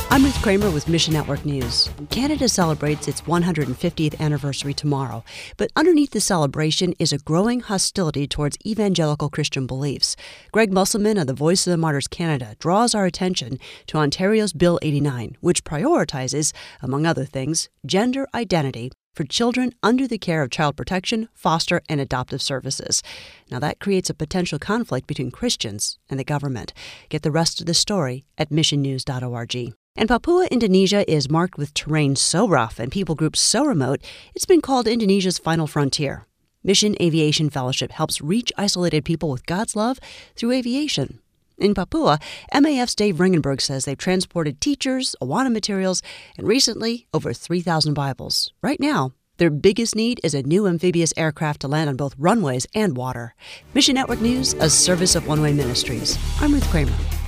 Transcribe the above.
I'm Ruth Kramer with Mission Network News. Canada celebrates its 150th anniversary tomorrow, but underneath the celebration is a growing hostility towards evangelical Christian beliefs. Greg Musselman of the Voice of the Martyrs Canada draws our attention to Ontario's Bill 89, which prioritizes, among other things, gender identity for children under the care of child protection, foster, and adoptive services. Now that creates a potential conflict between Christians and the government. Get the rest of the story at missionnews.org. And Papua, Indonesia is marked with terrain so rough and people groups so remote, it's been called Indonesia's final frontier. Mission Aviation Fellowship helps reach isolated people with God's love through aviation. In Papua, MAF's Dave Ringenberg says they've transported teachers, Awana materials, and recently, over 3,000 Bibles. Right now, their biggest need is a new amphibious aircraft to land on both runways and water. Mission Network News, a service of One Way Ministries. I'm Ruth Kramer.